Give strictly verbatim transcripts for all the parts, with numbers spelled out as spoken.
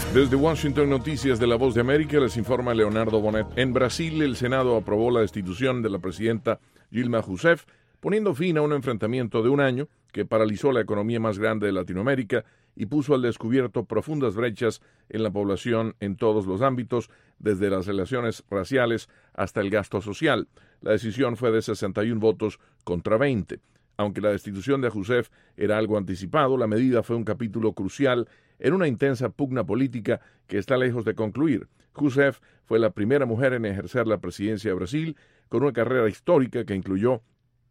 Desde Washington, Noticias de La Voz de América, les informa Leonardo Bonet. En Brasil, el Senado aprobó la destitución de la presidenta Dilma Rousseff, poniendo fin a un enfrentamiento de un año que paralizó la economía más grande de Latinoamérica y puso al descubierto profundas brechas en la población en todos los ámbitos, desde las relaciones raciales hasta el gasto social. La decisión fue de sesenta y un votos contra veinte. Aunque la destitución de Rousseff era algo anticipado, la medida fue un capítulo crucial en una intensa pugna política que está lejos de concluir. Rousseff fue la primera mujer en ejercer la presidencia de Brasil, con una carrera histórica que incluyó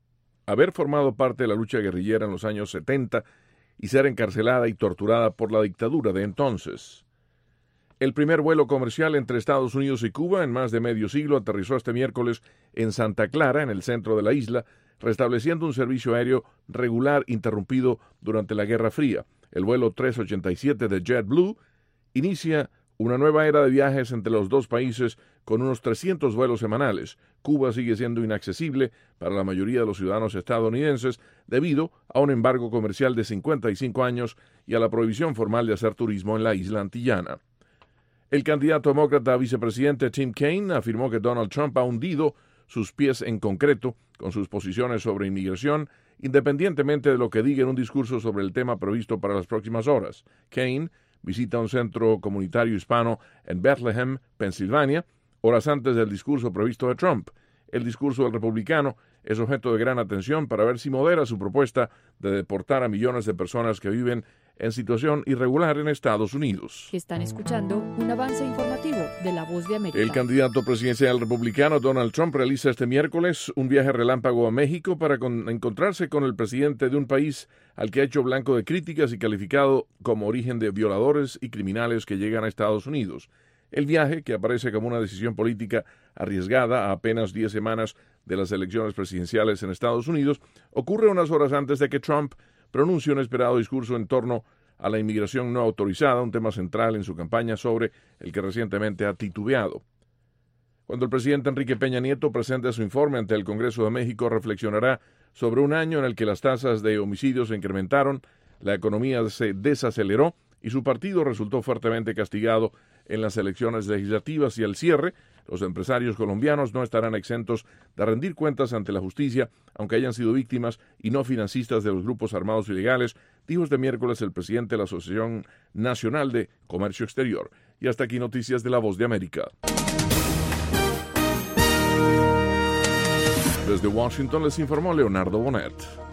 haber formado parte de la lucha guerrillera en los años setenta y ser encarcelada y torturada por la dictadura de entonces. El primer vuelo comercial entre Estados Unidos y Cuba en más de medio siglo aterrizó este miércoles en Santa Clara, en el centro de la isla, restableciendo un servicio aéreo regular interrumpido durante la Guerra Fría. El vuelo trescientos ochenta y siete de JetBlue inicia una nueva era de viajes entre los dos países con unos trescientos vuelos semanales. Cuba sigue siendo inaccesible para la mayoría de los ciudadanos estadounidenses debido a un embargo comercial de cincuenta y cinco años y a la prohibición formal de hacer turismo en la isla antillana. El candidato demócrata a vicepresidente Tim Kaine afirmó que Donald Trump ha hundido sus pies en concreto con sus posiciones sobre inmigración, independientemente de lo que diga en un discurso sobre el tema previsto para las próximas horas. Kaine visita un centro comunitario hispano en Bethlehem, Pensilvania, horas antes del discurso previsto de Trump. El discurso del republicano es objeto de gran atención para ver si modera su propuesta de deportar a millones de personas que viven en situación irregular en Estados Unidos. Están escuchando un avance informativo de La Voz de América. El candidato presidencial republicano Donald Trump realiza este miércoles un viaje relámpago a México para con, encontrarse con el presidente de un país al que ha hecho blanco de críticas y calificado como origen de violadores y criminales que llegan a Estados Unidos. El viaje, que aparece como una decisión política arriesgada a apenas diez semanas de las elecciones presidenciales en Estados Unidos, ocurre unas horas antes de que Trump pronuncie un esperado discurso en torno a la inmigración no autorizada, un tema central en su campaña sobre el que recientemente ha titubeado. Cuando el presidente Enrique Peña Nieto presente su informe ante el Congreso de México, reflexionará sobre un año en el que las tasas de homicidios se incrementaron, la economía se desaceleró y su partido resultó fuertemente castigado en las elecciones legislativas, y al cierre, los empresarios colombianos no estarán exentos de rendir cuentas ante la justicia, aunque hayan sido víctimas y no financistas de los grupos armados ilegales, dijo este miércoles el presidente de la Asociación Nacional de Comercio Exterior. Y hasta aquí Noticias de La Voz de América. Desde Washington les informó Leonardo Bonet.